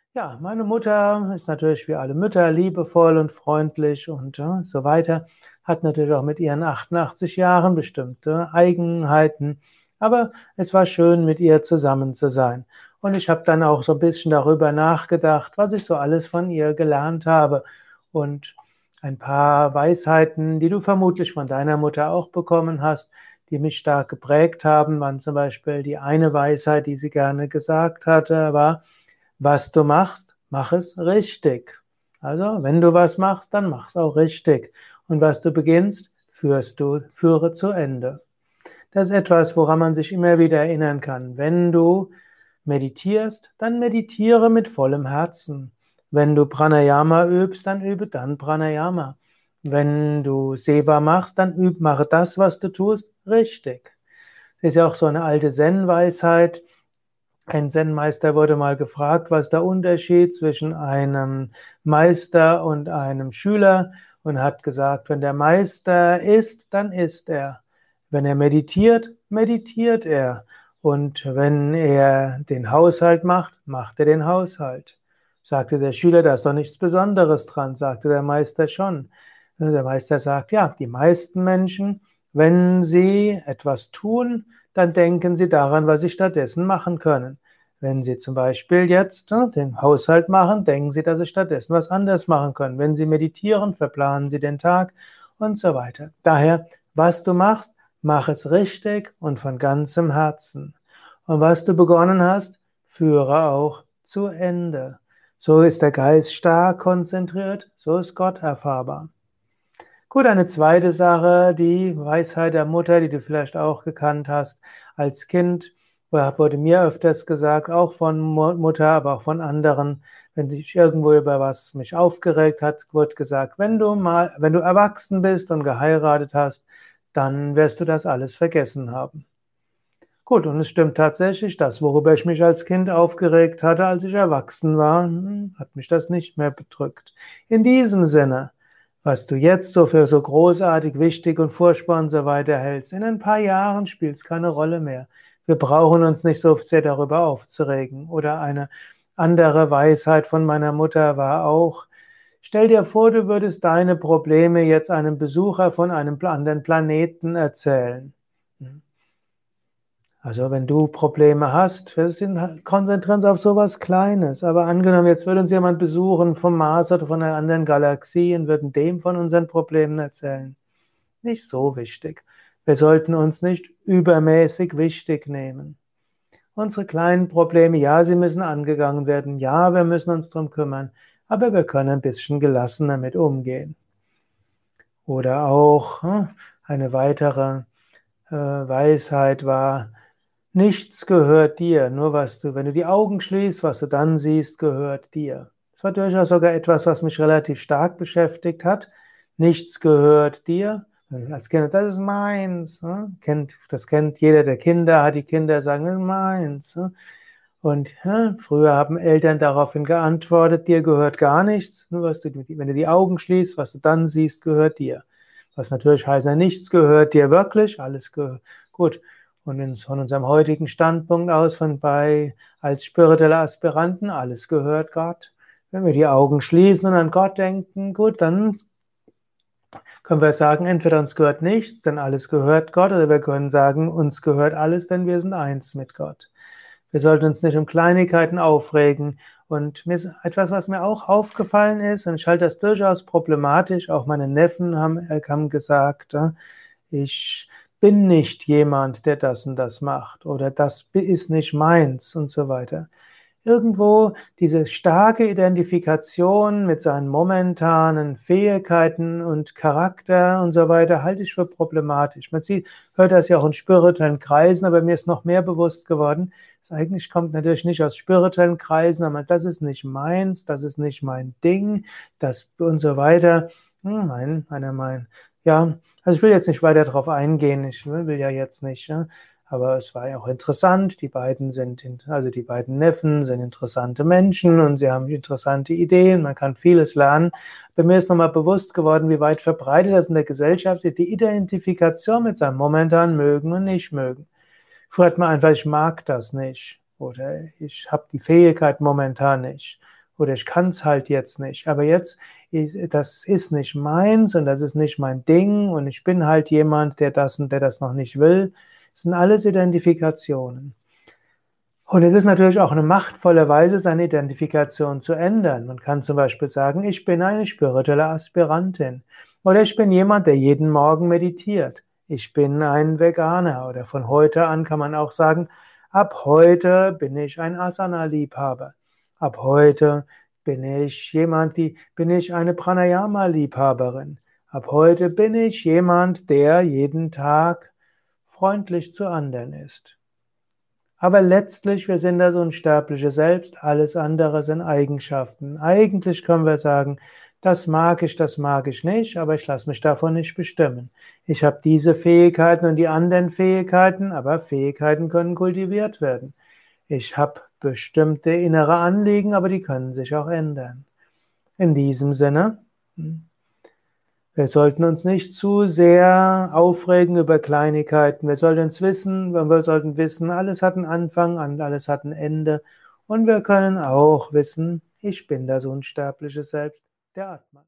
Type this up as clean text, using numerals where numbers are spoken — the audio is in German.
Ja, meine Mutter ist natürlich wie alle Mütter liebevoll und freundlich und so weiter. Hat natürlich auch mit ihren 88 Jahren bestimmte Eigenheiten. Aber es war schön, mit ihr zusammen zu sein. Und ich habe dann auch so ein bisschen darüber nachgedacht, was ich so alles von ihr gelernt habe. Und ein paar Weisheiten, die du vermutlich von deiner Mutter auch bekommen hast, die mich stark geprägt haben, waren zum Beispiel die eine Weisheit, die sie gerne gesagt hatte, war: Was du machst, mach es richtig. Also, wenn du was machst, dann mach's auch richtig. Und was du beginnst, führe zu Ende. Das ist etwas, woran man sich immer wieder erinnern kann. Wenn du meditierst, dann meditiere mit vollem Herzen. Wenn du Pranayama übst, dann übe dann Pranayama. Wenn du Seva machst, dann mache das, was du tust, richtig. Das ist ja auch so eine alte Zen-Weisheit. Ein Zen-Meister wurde mal gefragt, was ist der Unterschied zwischen einem Meister und einem Schüler, und hat gesagt, wenn der Meister isst, dann isst er. Wenn er meditiert, meditiert er. Und wenn er den Haushalt macht, macht er den Haushalt. Sagte der Schüler, da ist doch nichts Besonderes dran, sagte der Meister schon. Der Meister sagt, ja, die meisten Menschen, wenn sie etwas tun, dann denken Sie daran, was Sie stattdessen machen können. Wenn Sie zum Beispiel jetzt den Haushalt machen, denken Sie, dass Sie stattdessen was anderes machen können. Wenn Sie meditieren, verplanen Sie den Tag und so weiter. Daher, was du machst, mach es richtig und von ganzem Herzen. Und was du begonnen hast, führe auch zu Ende. So ist der Geist stark konzentriert, so ist Gott erfahrbar. Gut, eine zweite Sache, die Weisheit der Mutter, die du vielleicht auch gekannt hast als Kind, wurde mir öfters gesagt, auch von Mutter, aber auch von anderen. Wenn ich irgendwo über was mich aufgeregt hat, wurde gesagt, wenn du erwachsen bist und geheiratet hast, dann wirst du das alles vergessen haben. Gut, und es stimmt tatsächlich, das, worüber ich mich als Kind aufgeregt hatte, als ich erwachsen war, hat mich das nicht mehr bedrückt. In diesem Sinne, was du jetzt so für so großartig, wichtig und furchtbar und so weiter hältst, in ein paar Jahren spielt es keine Rolle mehr. Wir brauchen uns nicht so sehr darüber aufzuregen. Oder eine andere Weisheit von meiner Mutter war auch: Stell dir vor, du würdest deine Probleme jetzt einem Besucher von einem anderen Planeten erzählen. Also wenn du Probleme hast, konzentrieren uns auf sowas Kleines. Aber angenommen, jetzt würde uns jemand besuchen vom Mars oder von einer anderen Galaxie und würden dem von unseren Problemen erzählen. Nicht so wichtig. Wir sollten uns nicht übermäßig wichtig nehmen. Unsere kleinen Probleme, ja, sie müssen angegangen werden. Ja, wir müssen uns drum kümmern. Aber wir können ein bisschen gelassener mit umgehen. Oder auch eine weitere Weisheit war: Nichts gehört dir, nur wenn du die Augen schließt, was du dann siehst, gehört dir. Das war durchaus sogar etwas, was mich relativ stark beschäftigt hat. Nichts gehört dir. Als Kind, das ist meins. Das kennt jeder der Kinder, hat die Kinder sagen, das ist meins. Und früher haben Eltern daraufhin geantwortet, dir gehört gar nichts. Nur wenn du die Augen schließt, was du dann siehst, gehört dir. Was natürlich heißt, nichts gehört dir wirklich, alles gehört. Gut. Und von unserem heutigen Standpunkt aus, als spirituelle Aspiranten, alles gehört Gott. Wenn wir die Augen schließen und an Gott denken, gut, dann können wir sagen, entweder uns gehört nichts, denn alles gehört Gott, oder wir können sagen, uns gehört alles, denn wir sind eins mit Gott. Wir sollten uns nicht um Kleinigkeiten aufregen. Und etwas, was mir auch aufgefallen ist, und ich halte das durchaus problematisch, auch meine Neffen haben gesagt, ich bin nicht jemand, der das und das macht, oder das ist nicht meins und so weiter. Irgendwo diese starke Identifikation mit seinen momentanen Fähigkeiten und Charakter und so weiter halte ich für problematisch. Hört das ja auch in spirituellen Kreisen, aber mir ist noch mehr bewusst geworden, es eigentlich kommt natürlich nicht aus spirituellen Kreisen, aber das ist nicht meins, das ist nicht mein Ding, das und so weiter. Ja, also ich will jetzt nicht weiter darauf eingehen, ich will ja jetzt nicht, ja. Aber es war ja auch interessant. Also die beiden Neffen sind interessante Menschen und sie haben interessante Ideen. Man kann vieles lernen. Bei mir ist nochmal bewusst geworden, wie weit verbreitet das in der Gesellschaft ist, die Identifikation mit seinem momentanen Mögen und Nicht-Mögen. Früher hat man einfach, ich mag das nicht oder ich habe die Fähigkeit momentan nicht. oder ich kann es halt jetzt nicht. Aber jetzt, das ist nicht meins und das ist nicht mein Ding und ich bin halt jemand, der das und der das noch nicht will. Das sind alles Identifikationen. Und es ist natürlich auch eine machtvolle Weise, seine Identifikation zu ändern. Man kann zum Beispiel sagen, ich bin eine spirituelle Aspirantin. Oder ich bin jemand, der jeden Morgen meditiert. Ich bin ein Veganer. Oder von heute an kann man auch sagen, ab heute bin ich ein Asana-Liebhaber. Ab heute bin ich eine Pranayama-Liebhaberin. Ab heute bin ich jemand, der jeden Tag freundlich zu anderen ist. Aber letztlich, wir sind das unsterbliche Selbst, alles andere sind Eigenschaften. Eigentlich können wir sagen, das mag ich nicht, aber ich lasse mich davon nicht bestimmen. Ich habe diese Fähigkeiten und die anderen Fähigkeiten, aber Fähigkeiten können kultiviert werden. Ich habe bestimmte innere Anliegen, aber die können sich auch ändern. In diesem Sinne. Wir sollten uns nicht zu sehr aufregen über Kleinigkeiten. Wir sollten wissen, alles hat einen Anfang und alles hat ein Ende. Und wir können auch wissen, ich bin das unsterbliche Selbst, der Atman.